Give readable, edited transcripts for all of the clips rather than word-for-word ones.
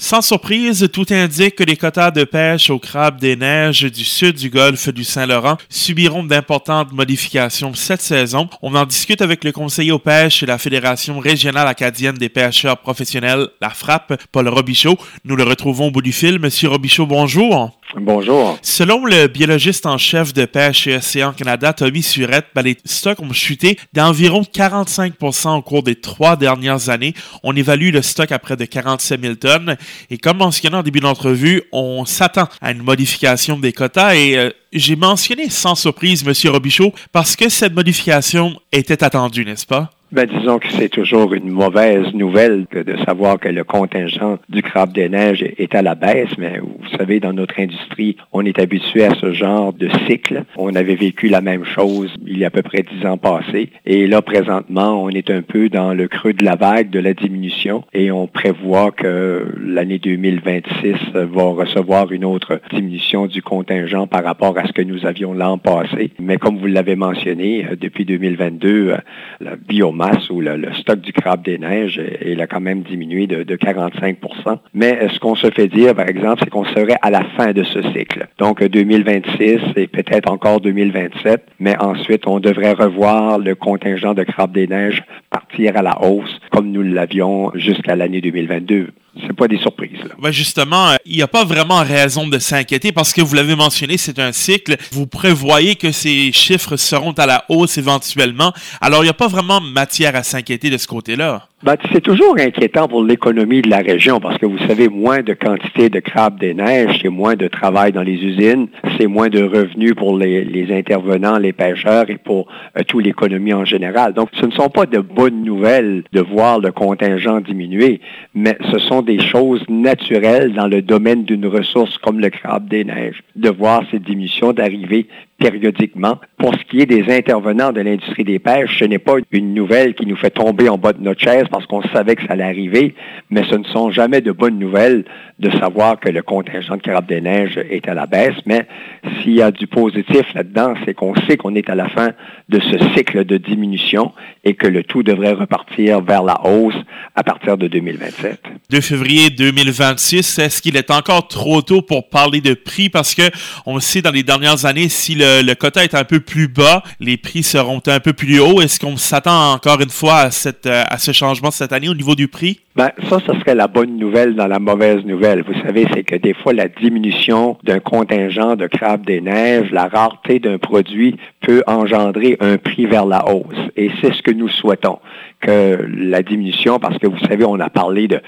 Sans surprise, tout indique que les quotas de pêche au crabe des neiges du sud du golfe du Saint-Laurent subiront d'importantes modifications cette saison. On en discute avec le conseiller aux pêches et la Fédération régionale acadienne des pêcheurs professionnels, la FRAP, Paul Robichaud. Nous le retrouvons au bout du fil. Monsieur Robichaud, bonjour. Bonjour. Selon le biologiste en chef de pêche et Océan Canada, Tommy Surette, les stocks ont chuté d'environ 45% au cours des 3 dernières années. On évalue le stock à près de 47 000 tonnes. Et comme mentionné en début d'entrevue, on s'attend à une modification des quotas et j'ai mentionné sans surprise, M. Robichaud, parce que cette modification était attendue, n'est-ce pas? Disons que c'est toujours une mauvaise nouvelle de savoir que le contingent du crabe des neiges est à la baisse, mais vous savez, dans notre industrie, on est habitué à ce genre de cycle. On avait vécu la même chose il y a à peu près 10 ans passés. Et là, présentement, on est un peu dans le creux de la vague de la diminution et on prévoit que l'année 2026 va recevoir une autre diminution du contingent par rapport à ce que nous avions l'an passé. Mais comme vous l'avez mentionné, depuis 2022, la biomasse ou le stock du crabe des neiges, il a quand même diminué de 45%. Mais ce qu'on se fait dire, par exemple, c'est qu'on serait à la fin de ce cycle. Donc 2026 et peut-être encore 2027, mais ensuite on devrait revoir le contingent de crabe des neiges partir à la hausse comme nous l'avions jusqu'à l'année 2022. C'est pas des surprises. Justement, il n'y a pas vraiment raison de s'inquiéter parce que vous l'avez mentionné, c'est un cycle. Vous prévoyez que ces chiffres seront à la hausse éventuellement. Alors, il n'y a pas vraiment matière à s'inquiéter de ce côté-là. C'est toujours inquiétant pour l'économie de la région parce que vous savez, moins de quantité de crabes des neiges, c'est moins de travail dans les usines, c'est moins de revenus pour les intervenants, les pêcheurs et pour toute l'économie en général. Donc, ce ne sont pas de bonnes nouvelles de voir le contingent diminuer, mais ce sont des choses naturelles dans le domaine d'une ressource comme le crabe des neiges, de voir ces diminutions d'arriver périodiquement. Pour ce qui est des intervenants de l'industrie des pêches, ce n'est pas une nouvelle qui nous fait tomber en bas de notre chaise parce qu'on savait que ça allait arriver, mais ce ne sont jamais de bonnes nouvelles de savoir que le contingent de crabe des neiges est à la baisse. Mais s'il y a du positif là-dedans, c'est qu'on sait qu'on est à la fin de ce cycle de diminution et que le tout devrait repartir vers la hausse à partir de 2027. 2 février 2026, est-ce qu'il est encore trop tôt pour parler de prix? Parce que on sait dans les dernières années, si le quota est un peu plus bas, les prix seront un peu plus hauts. Est-ce qu'on s'attend encore une fois à ce changement cette année au niveau du prix? Ça serait la bonne nouvelle dans la mauvaise nouvelle. Vous savez, c'est que des fois, la diminution d'un contingent de crabes des neiges, la rareté d'un produit peut engendrer un prix vers la hausse. Et c'est ce que nous souhaitons, que la diminution, parce que vous savez, on a parlé de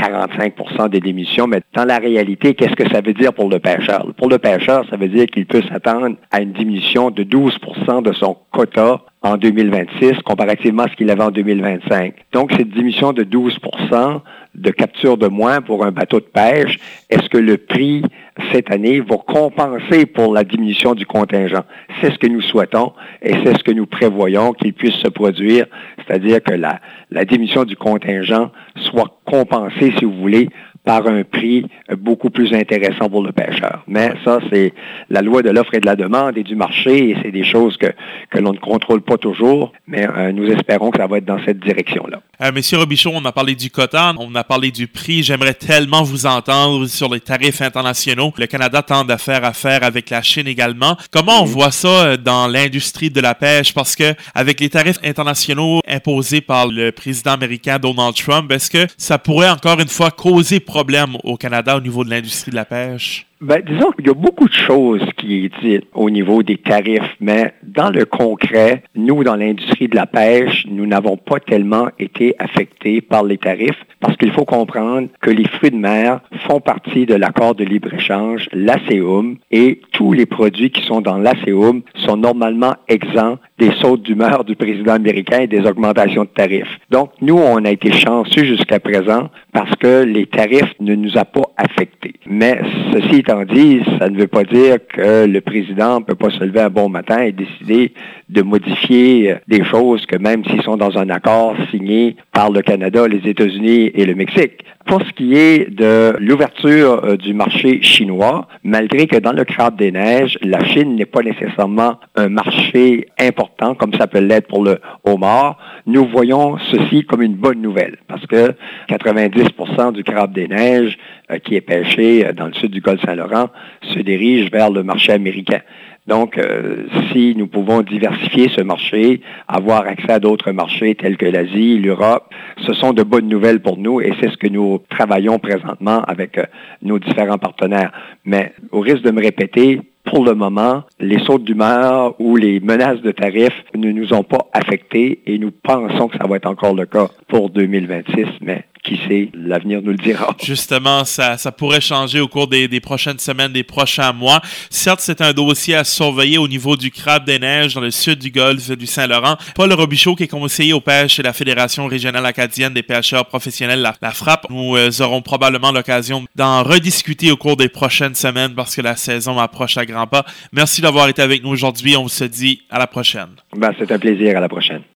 45% des diminutions, mais dans la réalité, qu'est-ce que ça veut dire pour le pêcheur? Pour le pêcheur, ça veut dire qu'il peut s'attendre à une diminution de 12% de son quota en 2026, comparativement à ce qu'il avait en 2025. Donc, cette diminution de 12% de capture de moins pour un bateau de pêche, est-ce que le prix, cette année, va compenser pour la diminution du contingent? C'est ce que nous souhaitons et c'est ce que nous prévoyons qu'il puisse se produire, c'est-à-dire que la diminution du contingent soit compensée, si vous voulez, par un prix beaucoup plus intéressant pour le pêcheur. Mais ça, c'est la loi de l'offre et de la demande et du marché, et c'est des choses que l'on ne contrôle pas toujours, mais nous espérons que ça va être dans cette direction-là. Monsieur Robichaud, on a parlé du quota, on a parlé du prix. J'aimerais tellement vous entendre sur les tarifs internationaux. Le Canada tente à faire affaire avec la Chine également. Comment on voit ça dans l'industrie de la pêche? Parce que avec les tarifs internationaux imposés par le président américain Donald Trump, est-ce que ça pourrait encore une fois causer problème au Canada au niveau de l'industrie de la pêche? Disons qu'il y a beaucoup de choses qui est dites au niveau des tarifs, mais dans le concret, nous, dans l'industrie de la pêche, nous n'avons pas tellement été affectés par les tarifs parce qu'il faut comprendre que les fruits de mer font partie de l'accord de libre-échange, l'ASEUM, et tous les produits qui sont dans l'ASEUM sont normalement exempts des sautes d'humeur du président américain et des augmentations de tarifs. Donc, nous, on a été chanceux jusqu'à présent parce que les tarifs ne nous ont pas affectés. Mais ceci étant dit, ça ne veut pas dire que le président ne peut pas se lever un bon matin et décider de modifier des choses que même s'ils sont dans un accord signé par le Canada, les États-Unis et le Mexique. Pour ce qui est de l'ouverture du marché chinois, malgré que dans le crabe des neiges, la Chine n'est pas nécessairement un marché important comme ça peut l'être pour le homard, nous voyons ceci comme une bonne nouvelle parce que 90% du crabe des neiges qui est pêché dans le sud du golfe Saint-Laurent se dirige vers le marché américain. Donc, si nous pouvons diversifier ce marché, avoir accès à d'autres marchés tels que l'Asie, l'Europe, ce sont de bonnes nouvelles pour nous et c'est ce que nous travaillons présentement avec nos différents partenaires. Mais au risque de me répéter, pour le moment, les sautes d'humeur ou les menaces de tarifs ne nous ont pas affectés et nous pensons que ça va être encore le cas pour 2026, mais qui sait, l'avenir nous le dira. Justement, ça pourrait changer au cours des prochaines semaines, des prochains mois. Certes, c'est un dossier à surveiller au niveau du crabe des neiges dans le sud du golfe du Saint-Laurent. Paul Robichaud, qui est conseiller aux pêches et la Fédération régionale acadienne des pêcheurs professionnels, la FRAP. Nous aurons probablement l'occasion d'en rediscuter au cours des prochaines semaines parce que la saison approche à grands pas. Merci d'avoir été avec nous aujourd'hui. On se dit à la prochaine. C'est un plaisir. À la prochaine.